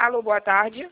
Alô, boa tarde.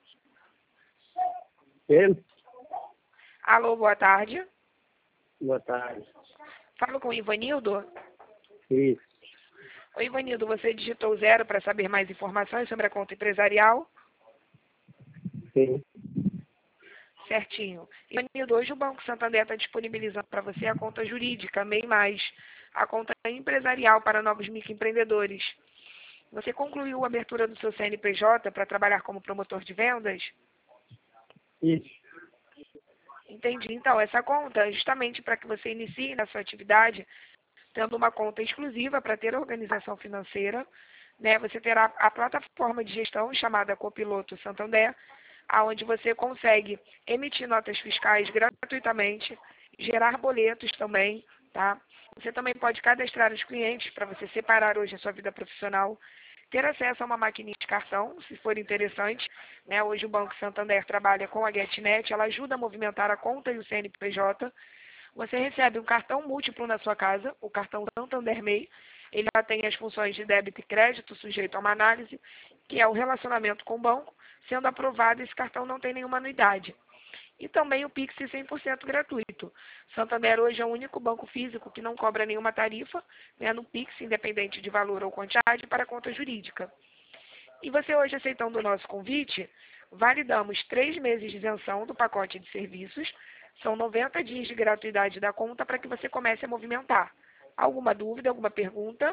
Ele? Alô, boa tarde. Boa tarde. Falo com o Ivanildo. Isso. Oi, Ivanildo, você digitou 0 para saber mais informações sobre a conta empresarial? Sim. Certinho. Ivanildo, hoje o Banco Santander está disponibilizando para você a conta jurídica, MEI+, a conta empresarial para novos microempreendedores. Você concluiu a abertura do seu CNPJ para trabalhar como promotor de vendas? Isso. Entendi. Então, essa conta é justamente para que você inicie na sua atividade, tendo uma conta exclusiva para ter organização financeira, né? Você terá a plataforma de gestão chamada Copiloto Santander, onde você consegue emitir notas fiscais gratuitamente, gerar boletos também, tá? Você também pode cadastrar os clientes para você separar hoje a sua vida profissional, ter acesso a uma maquininha de cartão, se for interessante, né? Hoje o Banco Santander trabalha com a GetNet, ela ajuda a movimentar a conta e o CNPJ. Você recebe um cartão múltiplo na sua casa, o cartão Santander MEI. Ele já tem as funções de débito e crédito, sujeito a uma análise, que é o relacionamento com o banco. Sendo aprovado, esse cartão não tem nenhuma anuidade. E também o Pix 100% gratuito. Santander hoje é o único banco físico que não cobra nenhuma tarifa, né, no Pix, independente de valor ou quantidade, para conta jurídica. E você hoje, aceitando o nosso convite, validamos 3 meses de isenção do pacote de serviços. São 90 dias de gratuidade da conta para que você comece a movimentar. Alguma dúvida, alguma pergunta?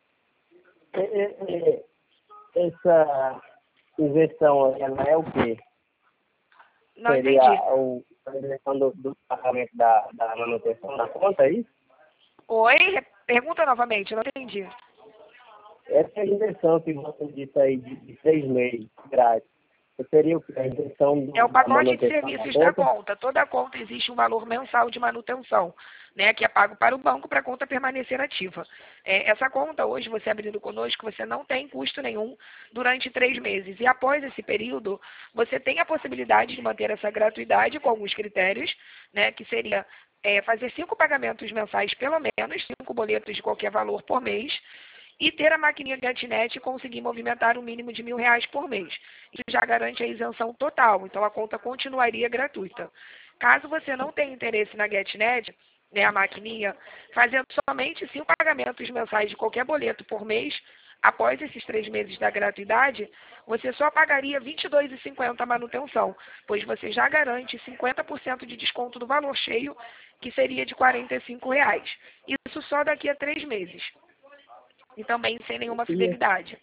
Essa inversão, ela é o quê? Não Seria entendi. a inversão do pagamento da manutenção da conta, é isso? Oi? Pergunta novamente, eu não entendi. Essa é a inversão que você disse aí de 3 meses grátis. Seria o quê? A inversão É o da pacote de manutenção serviços da da conta? conta. Toda conta existe um valor mensal de manutenção, né, que é pago para o banco para a conta permanecer ativa. Essa conta, hoje, você abrindo conosco, você não tem custo nenhum durante 3 meses. E após esse período, você tem a possibilidade de manter essa gratuidade com alguns critérios, né, que seria fazer 5 pagamentos mensais, pelo menos, 5 boletos de qualquer valor por mês, e ter a maquininha GetNet e conseguir movimentar um mínimo de R$ 1.000 por mês. Isso já garante a isenção total, então a conta continuaria gratuita. Caso você não tenha interesse na GetNet, né, a maquininha, fazendo somente 5 pagamentos mensais de qualquer boleto por mês, após esses 3 meses da gratuidade, você só pagaria R$ 22,50 a manutenção, pois você já garante 50% de desconto do valor cheio, que seria de R$ 45. Isso só daqui a 3 meses. E também sem nenhuma fidelidade.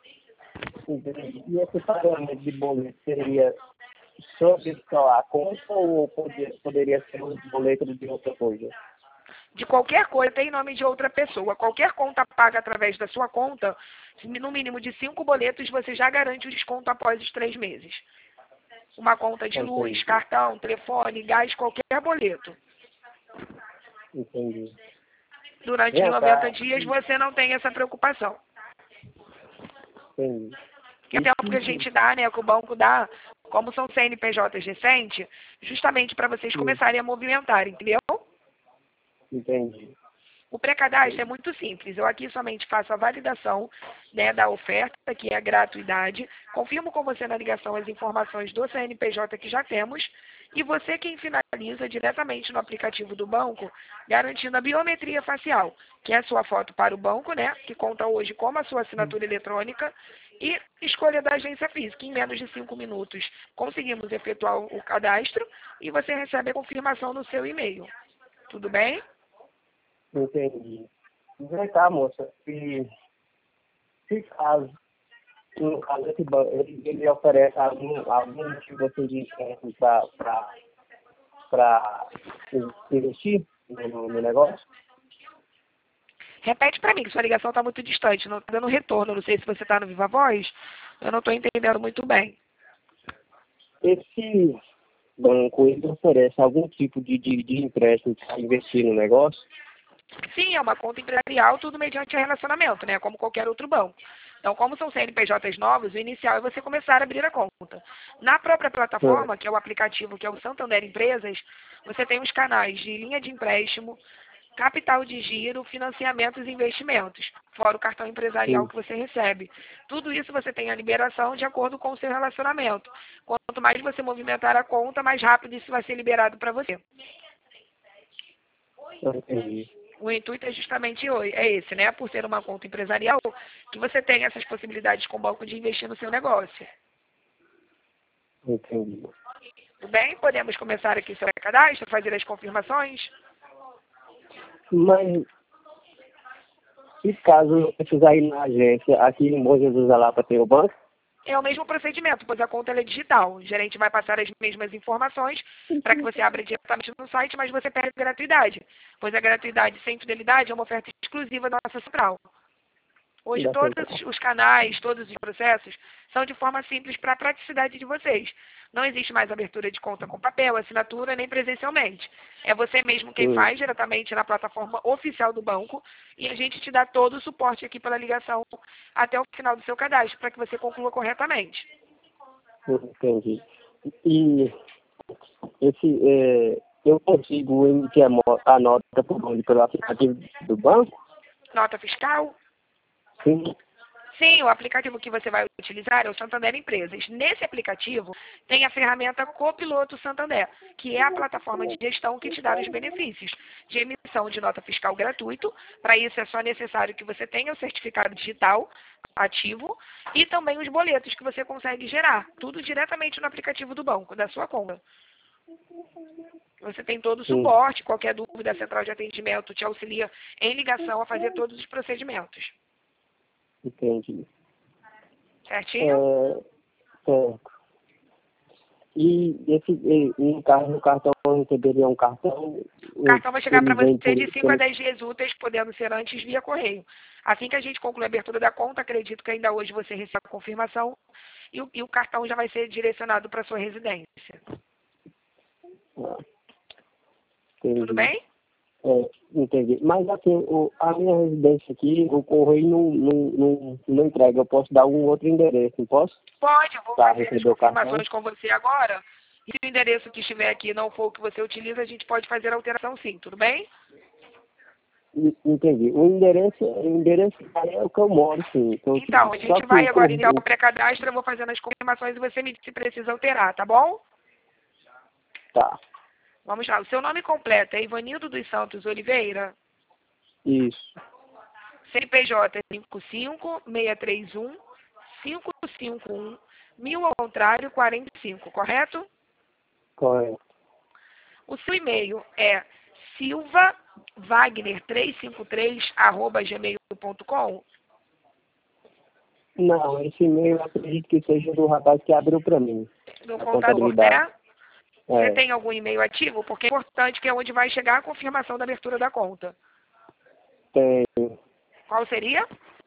E esse pagamento de boleto seria sobre só a conta ou poderia ser um boleto de outra coisa? De qualquer coisa, tem nome de outra pessoa. Qualquer conta paga através da sua conta, no mínimo de 5 boletos, você já garante o desconto após os 3 meses. Uma conta de luz, Entendi. cartão, telefone, gás, qualquer boleto. Entendi. Durante os Vem 90 cá. dias, você não tem essa preocupação. Entendi. Que até o que a gente dá, né, que o banco dá, como são CNPJs recentes, justamente para vocês começarem a movimentar, entendeu? Entendi. O pré-cadastro é muito simples. Eu aqui somente faço a validação, né, da oferta, que é a gratuidade. Confirmo com você na ligação as informações do CNPJ que já temos. E você quem finaliza diretamente no aplicativo do banco, garantindo a biometria facial, que é a sua foto para o banco, né, que conta hoje como a sua assinatura eletrônica, e escolha da agência física. Em menos de 5 minutos conseguimos efetuar o cadastro e você recebe a confirmação no seu e-mail. Tudo bem? Entendi. Vem cá, moça. Se caso, no caso, esse banco, ele oferece algum tipo assim, de desconto para investir no negócio? Repete para mim, que sua ligação está muito distante, não está dando retorno. Não sei se você está no Viva Voz, eu não estou entendendo muito bem. Esse banco, ele oferece algum tipo de empréstimo para investir no negócio? Sim, é uma conta empresarial, tudo mediante relacionamento, né? Como qualquer outro banco. Então, como são CNPJs novos, o inicial é você começar a abrir a conta. Na própria plataforma, que é o aplicativo, que é o Santander Empresas, você tem os canais de linha de empréstimo, capital de giro, financiamentos e investimentos, fora o cartão empresarial Sim. que você recebe. Tudo isso você tem a liberação de acordo com o seu relacionamento. Quanto mais você movimentar a conta, mais rápido isso vai ser liberado para você. Eu entendi. O intuito é justamente esse, né? Por ser uma conta empresarial, que você tem essas possibilidades com o banco de investir no seu negócio. Entendi. Tudo bem? Podemos começar aqui seu cadastro, fazer as confirmações? Mas e caso eu precisar ir na agência aqui em Bom Jesus lá para ter o banco? É o mesmo procedimento, pois a conta ela é digital. O gerente vai passar as mesmas informações para que você abra diretamente no site, mas você perde a gratuidade, pois a gratuidade sem fidelidade é uma oferta exclusiva da nossa central. Hoje Da todos central. os canais, todos os processos são de forma simples para a praticidade de vocês. Não existe mais abertura de conta com papel, assinatura, nem presencialmente. É você mesmo quem faz diretamente na plataforma oficial do banco e a gente te dá todo o suporte aqui pela ligação até o final do seu cadastro para que você conclua corretamente. Entendi. E eu consigo emitir a nota pelo aplicativo do banco? Nota fiscal? Sim. Sim, o aplicativo que você vai utilizar é o Santander Empresas. Nesse aplicativo tem a ferramenta Copiloto Santander, que é a plataforma de gestão que te dá os benefícios de emissão de nota fiscal gratuito. Para isso é só necessário que você tenha o certificado digital ativo e também os boletos que você consegue gerar, tudo diretamente no aplicativo do banco, da sua conta. Você tem todo o Sim. suporte, qualquer dúvida, a central de atendimento te auxilia em ligação a fazer todos os procedimentos. Entendi. Certinho? Certo. No caso do cartão, eu receberia um cartão? O cartão vai chegar para Ele vem você de 5 a pelo... 10 dias úteis, podendo ser antes via correio. Assim que a gente concluir a abertura da conta, acredito que ainda hoje você recebe a confirmação e o cartão já vai ser direcionado para a sua residência. Entendi. Tudo bem? Entendi. Mas assim, a minha residência aqui, o correio não entrega. Eu posso dar um outro endereço, não posso? Pode, eu vou Para fazer as receber o cartão? confirmações com você agora. E se o endereço que estiver aqui não for o que você utiliza, a gente pode fazer a alteração sim, tudo bem? Entendi. O endereço aí é o que eu moro, sim. Então, a Só gente que vai agora iniciar o pré-cadastro, eu vou fazendo as confirmações e você me diz se precisa alterar, tá bom? Tá. Vamos lá, o seu nome completo é Ivanildo dos Santos Oliveira? Isso. CNPJ 55-631-551-1000 ao contrário 45, correto? Correto. O seu e-mail é silvawagner353@gmail.com. Não, esse e-mail eu acredito que seja do rapaz que abriu para mim. Do A contador, contabilidade. né? Você É. tem algum e-mail ativo? Porque é importante que é onde vai chegar a confirmação da abertura da conta. Tem Qual seria?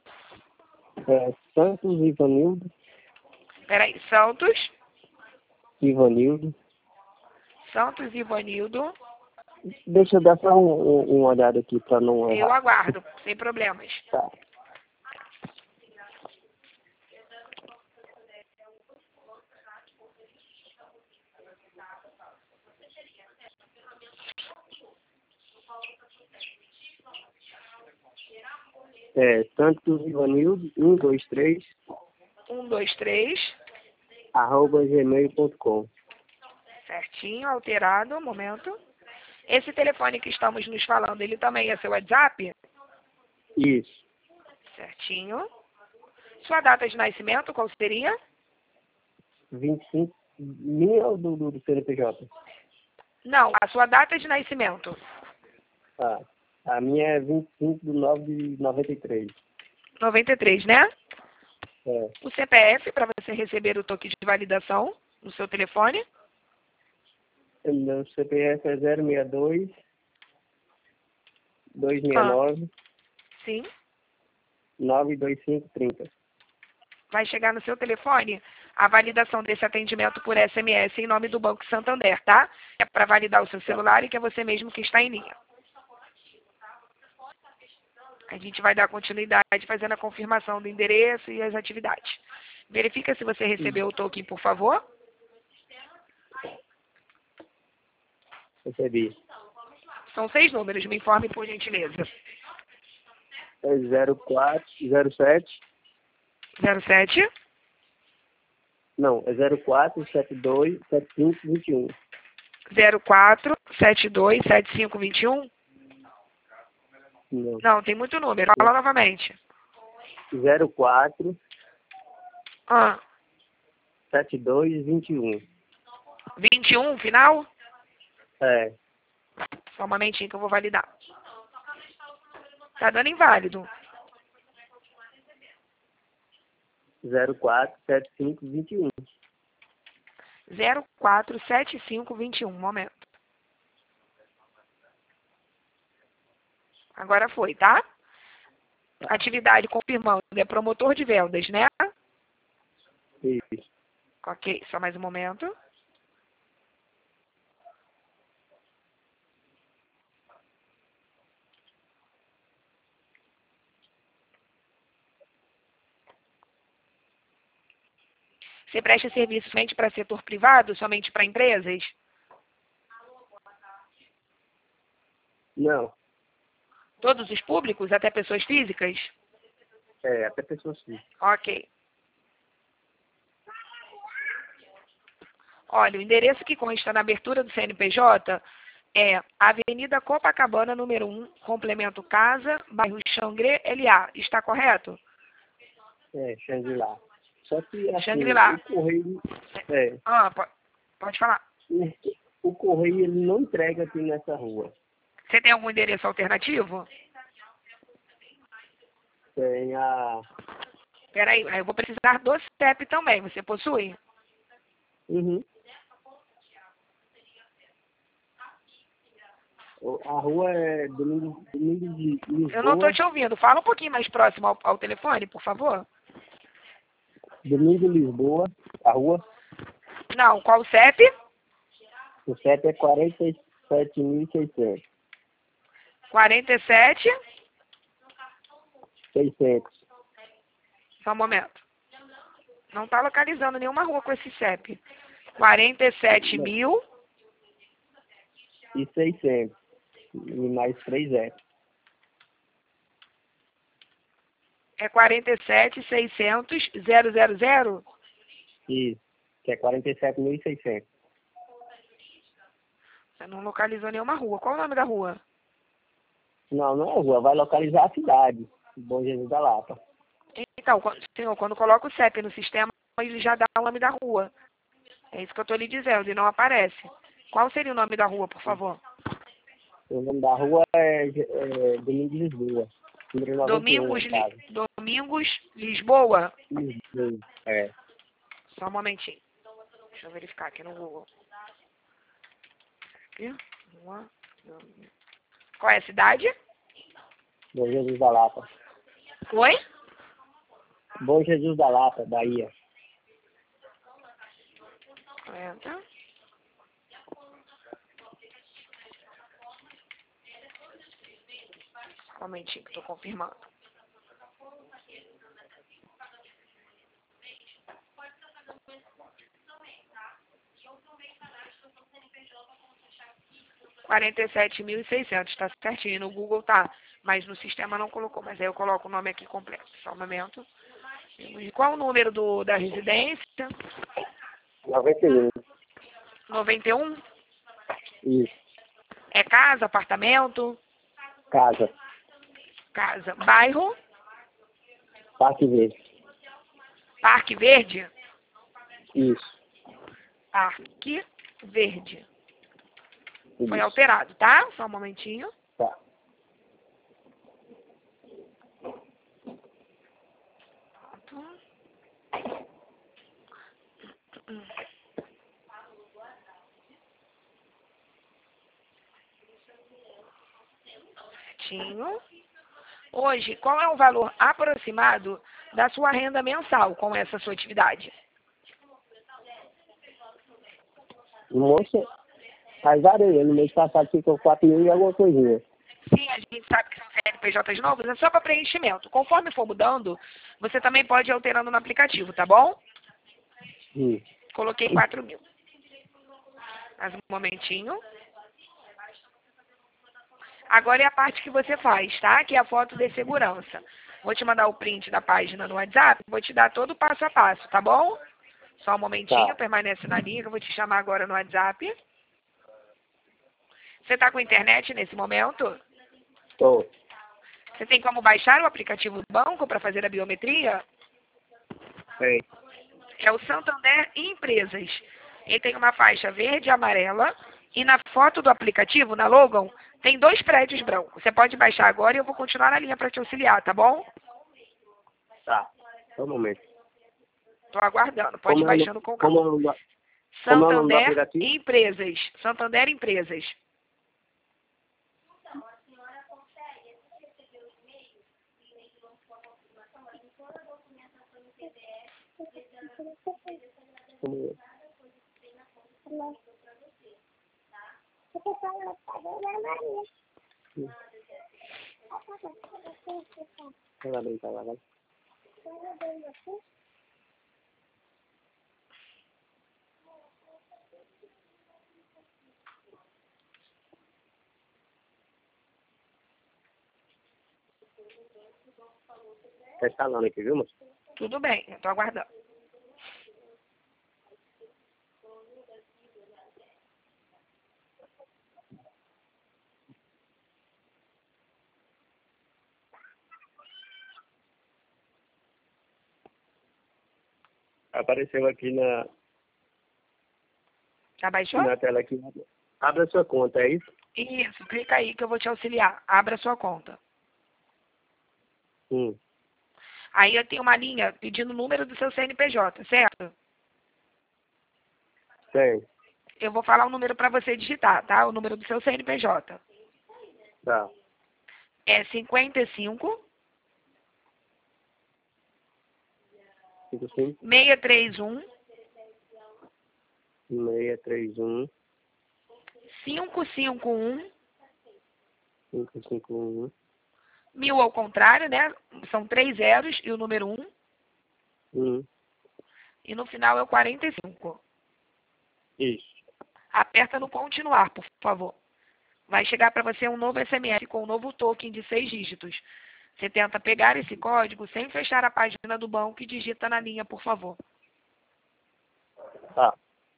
Santos Ivanildo. Peraí, Santos Ivanildo. Ivanildo. Deixa eu dar só uma olhada aqui para não Eu errar. aguardo, sem problemas. Tá. Santos Ivanildo 123 123, @gmail.com. certinho, alterado, um momento. Esse telefone que estamos nos falando, ele também é seu WhatsApp? Isso. Certinho. Sua data de nascimento, qual seria? 25. Minha ou do CNPJ? Não, a sua data de nascimento. Tá. A minha é 25/9/93. 93, né? É. O CPF para você receber o toque de validação no seu telefone. Meu CPF é 062 269 Sim. 92530. Vai chegar no seu telefone a validação desse atendimento por SMS em nome do Banco Santander, tá? É para validar o seu celular e que é você mesmo que está em linha. A gente vai dar continuidade fazendo a confirmação do endereço e as atividades. Verifica se você recebeu o token, por favor. Recebi. São 6 números, me informe por gentileza. É 0407. 07 Não, é 0472 7521. 04 72 7521? Não. Não, tem muito número. Fala novamente. 04 Ah, 72 21. 21, final? É. Só um momentinho que eu vou validar. Tá dando inválido. 047521. 047521, momento. Agora foi, tá? Atividade confirmando. É promotor de vendas, né? Isso. Ok, só mais um momento. Você presta serviço somente para setor privado, somente para empresas? Não. Todos os públicos, até pessoas físicas? É, até pessoas físicas. Ok. Olha, o endereço que consta na abertura do CNPJ é Avenida Copacabana, número 1, complemento Casa, bairro Xangri-LA. Está correto? É, Shangri-La. Só que assim, Shangri-La. o correio. É. Ah, pode falar. O correio ele não entrega aqui nessa rua. Você tem algum endereço alternativo? Tem a. Peraí, eu vou precisar do CEP também. Você possui? Uhum. A rua é Domingo de Lisboa. Eu não estou te ouvindo. Fala um pouquinho mais próximo ao telefone, por favor. Domingo Lisboa, a rua. Não, qual o CEP? O CEP é 47.600. 47. 600. Só um momento. Não está localizando nenhuma rua com esse CEP. 47 mil. E 600. E mais 3 zeros. É 47 600 000. Isso. Que é 47.600. Você não localizou nenhuma rua. Qual o nome da rua? Não, não é rua. Vai localizar a cidade. Bom Jesus da Lapa. Então, senhor, quando coloca o CEP no sistema, ele já dá o nome da rua. É isso que eu estou lhe dizendo, e não aparece. Qual seria o nome da rua, por favor? O nome da rua é Domingo de Lisboa. Número 91, Domingos, Lisboa. Lisboa. É. Só um momentinho. Deixa eu verificar aqui no Google. Aqui. Qual é a cidade? Bom Jesus da Lapa. Oi? Bom Jesus da Lapa, Bahia. 40. Só um momentinho que estou confirmando. R$ 47.600, está certinho. No Google tá, mas no sistema não colocou. Mas aí eu coloco o nome aqui completo. Só um momento. E qual o número da residência? 91. 91? Isso. É casa, apartamento? Casa. Casa. Bairro? Parque Verde. Parque Verde? Isso. Parque Verde. Foi Isso. alterado, tá? Só um momentinho. Tá. Pronto. Certinho. Hoje, qual é o valor aproximado da sua renda mensal com essa sua atividade? Moça, faz vareia. No mês passado ficou 4 mil e alguma coisinha. Sim, a gente sabe que são CNPJs novos, é só para preenchimento. Conforme for mudando, você também pode ir alterando no aplicativo, tá bom? Coloquei 4 mil. Mais um momentinho. Agora é a parte que você faz, tá? Que é a foto de segurança. Vou te mandar o print da página no WhatsApp, vou te dar todo o passo a passo, tá bom? Só um momentinho, Tá. permanece na linha, que eu vou te chamar agora no WhatsApp. Você está com internet nesse momento? Tô. Você tem como baixar o aplicativo do banco para fazer a biometria? Tem. É o Santander Empresas. Ele tem uma faixa verde e amarela. E na foto do aplicativo, na logo, tem 2 prédios brancos. Você pode baixar agora e eu vou continuar na linha para te auxiliar, tá bom? Tá. Só um momento. Estou aguardando. Pode ir baixando com calma. Como é o nome do Santander aplicativo? Empresas. Santander Empresas. Como- Tá bem, tá lá, vai. Tá instalando aqui, viu, moço? Tudo bem, eu estou aguardando. Apareceu aqui Já baixou? na tela aqui. Abra sua conta, é isso? Isso, clica aí que eu vou te auxiliar. Abra sua conta. Hum. Aí eu tenho uma linha pedindo o número do seu CNPJ, certo? Tem. Eu vou falar o número para você digitar, tá? O número do seu CNPJ. Tá. É 55 55 631 631 551 551 1000 ao contrário, né? São 3 zeros e o número 1. 1. E no final é o 45. Isso. Aperta no continuar, por favor. Vai chegar para você um novo SMS com um novo token de 6 dígitos. Você tenta pegar esse código sem fechar a página do banco e digita na linha, por favor. Tá.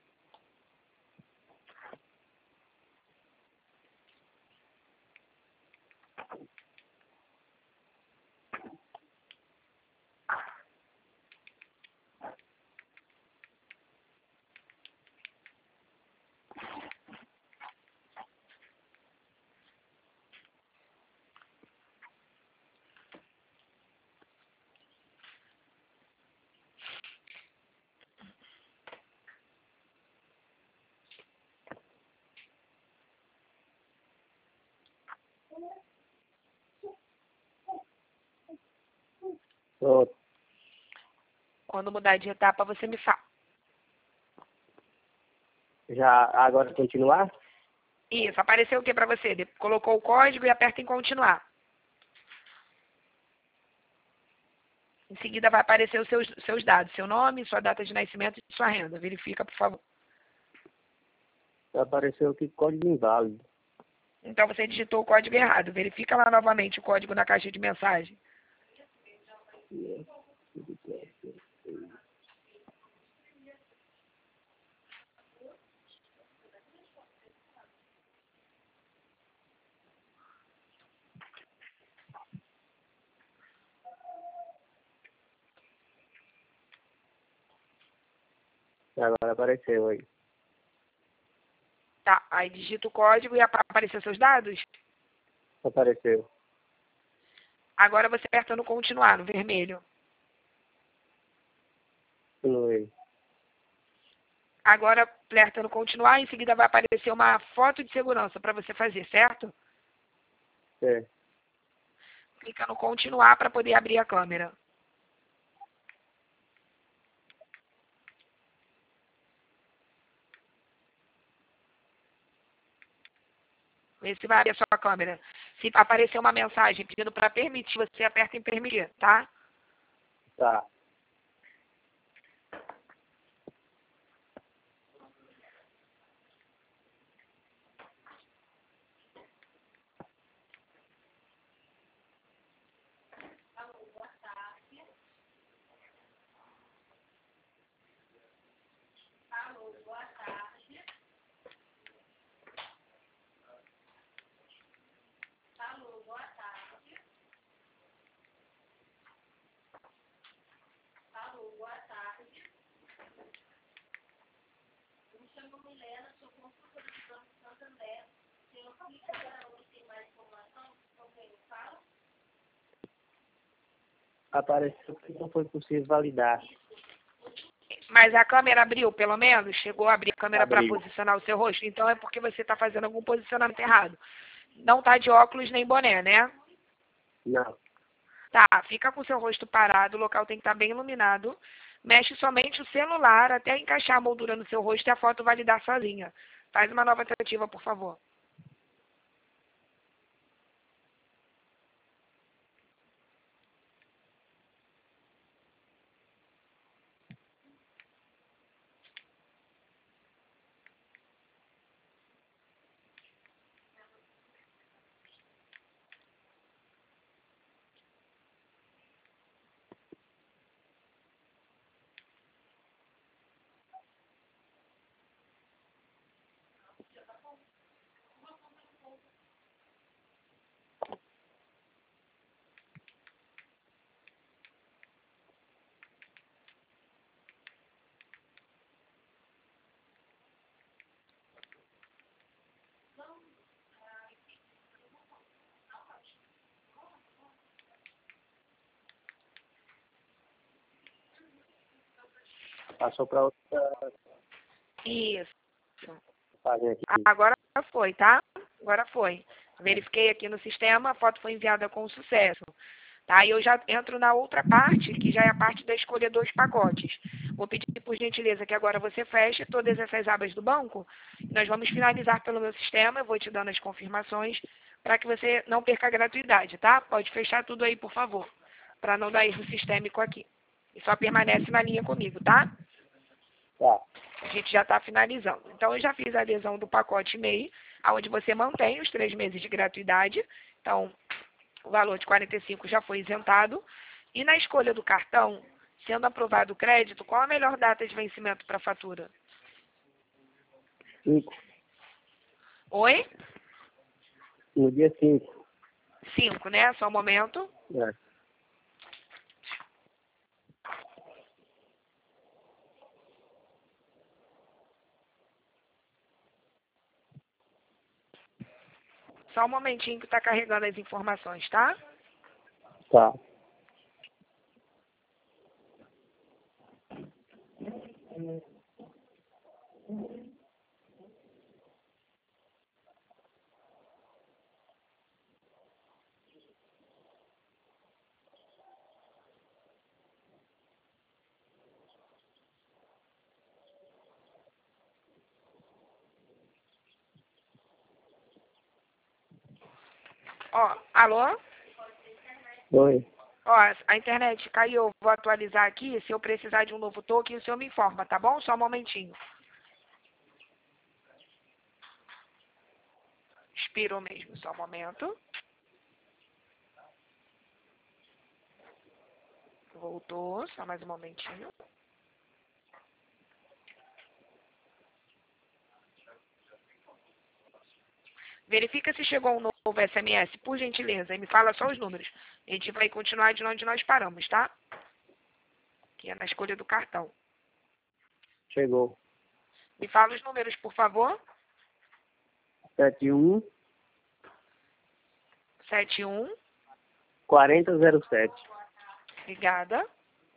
Pronto. Quando mudar de etapa, você me fala. Já agora continuar? Isso, apareceu o que para você? Colocou o código e aperta em continuar. Em seguida vai aparecer os seus dados, seu nome, sua data de nascimento e sua renda. Verifica, por favor. Apareceu aqui código inválido. Então você digitou o código errado. Verifica lá novamente o código na caixa de mensagem. Agora apareceu aí. Tá, aí digita o código e aparecer seus dados. Apareceu. Agora você aperta no continuar, no vermelho. Continuei. Agora aperta no continuar, em seguida vai aparecer uma foto de segurança para você fazer, certo? É. Clica no continuar para poder abrir a câmera. Vê se vai abrir a sua câmera. Se aparecer uma mensagem pedindo para permitir, você aperta em permitir, tá? Tá. Apareceu que não foi possível validar. Mas a câmera abriu, pelo menos? Chegou a abrir a câmera para Abriu. posicionar o seu rosto? Então é porque você está fazendo algum posicionamento errado. Não está de óculos nem boné, né? Não. Tá, fica com o seu rosto parado, o local tem que estar bem iluminado. Mexe somente o celular até encaixar a moldura no seu rosto e a foto validar sozinha. Faz uma nova tentativa, por favor. Passou para outra Isso. página aqui. Agora foi, tá? Agora foi. Verifiquei aqui no sistema, a foto foi enviada com sucesso. Tá? E eu já entro na outra parte, que já é a parte da escolha dos pacotes. Vou pedir, por gentileza, que agora você feche todas essas abas do banco. Nós vamos finalizar pelo meu sistema, eu vou te dando as confirmações, para que você não perca a gratuidade, tá? Pode fechar tudo aí, por favor, para não dar erro sistêmico aqui. E só permanece na linha comigo, tá? Tá. A gente já está finalizando. Então, eu já fiz a adesão do pacote MEI, onde você mantém os 3 meses de gratuidade. Então, o valor de 45 já foi isentado. E na escolha do cartão, sendo aprovado o crédito, qual a melhor data de vencimento para a fatura? 5. Oi? No dia 5. 5, né? Só um momento. É. Só um momentinho que está carregando as informações, tá? Tá. Ó, alô? Oi. Ó, a internet caiu, vou atualizar aqui. Se eu precisar de um novo token, o senhor me informa, tá bom? Só um momentinho. Expirou mesmo, só um momento. Voltou, só mais um momentinho. Verifica se chegou um novo SMS, por gentileza, e me fala só os números. A gente vai continuar de onde nós paramos, tá? Que é na escolha do cartão. Chegou. Me fala os números, por favor. 71 71. 4007. Obrigada.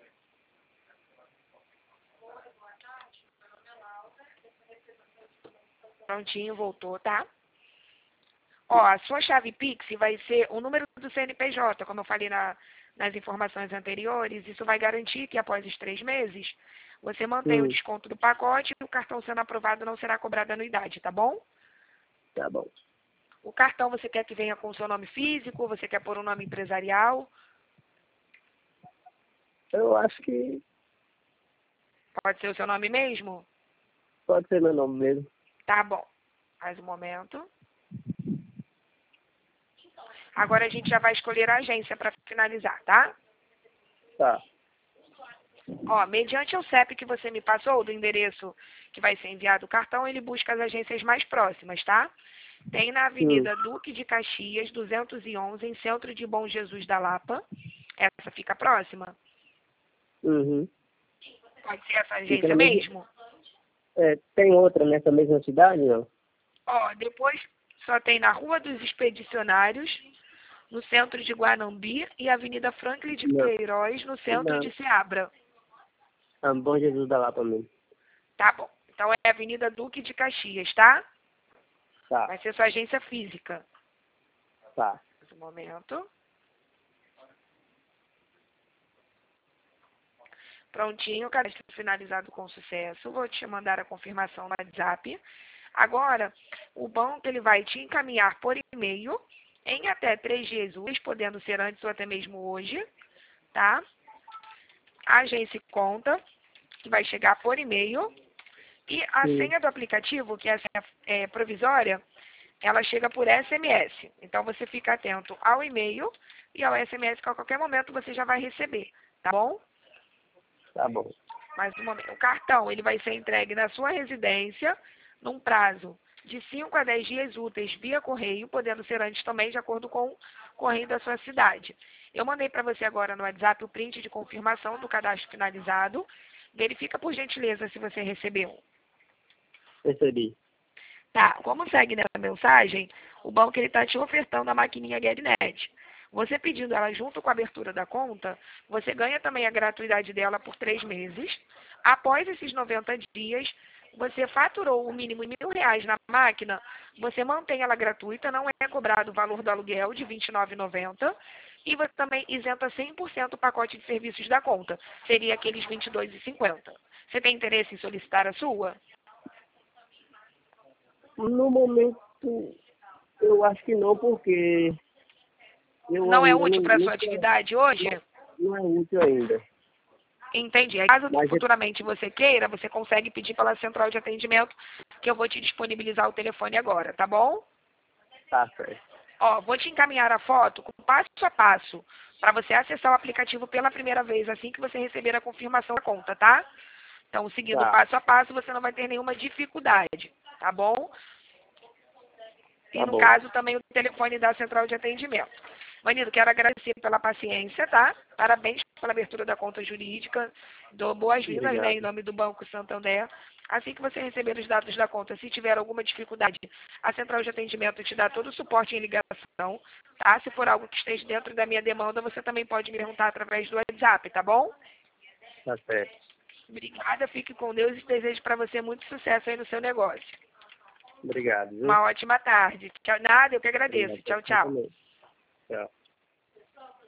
Prontinho, voltou, tá? Ó, a sua chave Pix vai ser o número do CNPJ, como eu falei nas informações anteriores. Isso vai garantir que após os 3 meses, você mantém o desconto do pacote e o cartão sendo aprovado não será cobrada anuidade, tá bom? Tá bom. O cartão você quer que venha com o seu nome físico, você quer pôr um nome empresarial? Eu acho que Pode ser o seu nome mesmo? pode ser meu nome mesmo. Tá bom. Mais um momento. Agora a gente já vai escolher a agência para finalizar, tá? Tá. Ó, mediante o CEP que você me passou, do endereço que vai ser enviado o cartão, ele busca as agências mais próximas, tá? Tem na Avenida Duque de Caxias, 211, em Centro de Bom Jesus da Lapa. Essa fica próxima? Uhum. Pode ser essa Fica agência na mesma... mesmo? Tem outra nessa mesma cidade, não? Ó, depois só tem na Rua dos Expedicionários, no centro de Guanambi, e Avenida Franklin de Não. Queiroz, no centro Não. de Ceabra. Bom Jesus da Lapa mesmo. Tá bom. Então é Avenida Duque de Caxias, tá? Tá, Vai ser sua agência física. tá. Um momento. Prontinho, cadastro finalizado com sucesso. Vou te mandar a confirmação no WhatsApp. Agora, o banco ele vai te encaminhar por e-mail em até 3 dias úteis, podendo ser antes ou até mesmo hoje, tá? A agência conta, que vai chegar por e-mail. E a Sim. senha do aplicativo, que é a senha provisória, ela chega por SMS. Então, você fica atento ao e-mail e ao SMS que a qualquer momento você já vai receber, tá bom? Tá bom. Mais um momento. O cartão ele vai ser entregue na sua residência num prazo de 5 a 10 dias úteis via correio, podendo ser antes também, de acordo com o correio da sua cidade. Eu mandei para você agora no WhatsApp o print de confirmação do cadastro finalizado. Verifica, por gentileza, se você recebeu. Recebi. Tá, como segue nessa mensagem, o banco está te ofertando a maquininha GetNet. Você pedindo ela junto com a abertura da conta, você ganha também a gratuidade dela por 3 meses. Após esses 90 dias, você faturou o mínimo de R$ 1.000 na máquina, você mantém ela gratuita, não é cobrado o valor do aluguel de R$ 29,90 e você também isenta 100% o pacote de serviços da conta, seria aqueles R$ 22,50. Você tem interesse em solicitar a sua? No momento, eu acho que não, porque eu Não é ainda útil para a sua não, atividade hoje? não é útil ainda. Entendi. Aí, caso Mas futuramente você queira, você consegue pedir pela central de atendimento, que eu vou te disponibilizar o telefone agora, tá bom? tá certo. Ó, vou te encaminhar a foto com passo a passo para você acessar o aplicativo pela primeira vez, assim que você receber a confirmação da conta, tá? Então, seguindo Tá, passo a passo, você não vai ter nenhuma dificuldade, tá bom? E tá no bom. caso também o telefone da central de atendimento. Manido, quero agradecer pela paciência, tá? Parabéns pela abertura da conta jurídica. Dou boas-vindas, né, em Obrigado. nome do Banco Santander. Assim que você receber os dados da conta, se tiver alguma dificuldade, a central de atendimento te dá todo o suporte em ligação, tá? Se for algo que esteja dentro da minha demanda, você também pode me perguntar através do WhatsApp, tá bom? Tá certo. Obrigada, fique com Deus e desejo para você muito sucesso aí no seu negócio. Obrigado, viu? Uma ótima tarde. Tchau, nada, eu que agradeço. Obrigado. Tchau, Você tchau. também. Tchau.